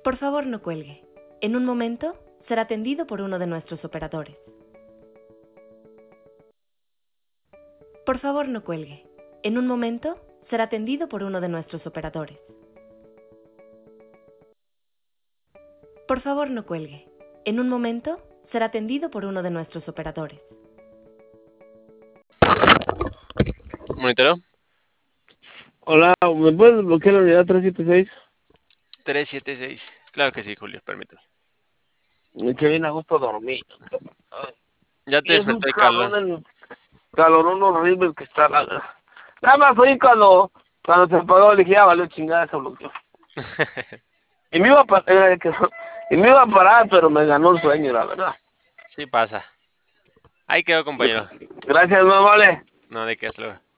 Por favor, no cuelgue. En un momento será atendido por uno de nuestros operadores. Por favor, no cuelgue. En un momento será atendido por uno de nuestros operadores. Por favor, no cuelgue. En un momento será atendido por uno de nuestros operadores. ¿Monitoreo? Hola, ¿me puedes desbloquear la unidad 376? 376. Claro que sí, Julio, permíteme. Que viene a gusto dormir. Ya te Y es un despertó el calor. calorón horrible que está. Nada más oí cuando se apagó, le dije, ya valió chingada, se bloqueó. Y me iba a parar, y me iba a parar, pero me ganó el sueño, la verdad. Sí pasa. Ahí quedó, compañero. Gracias, no vale. No, de qué, hasta luego.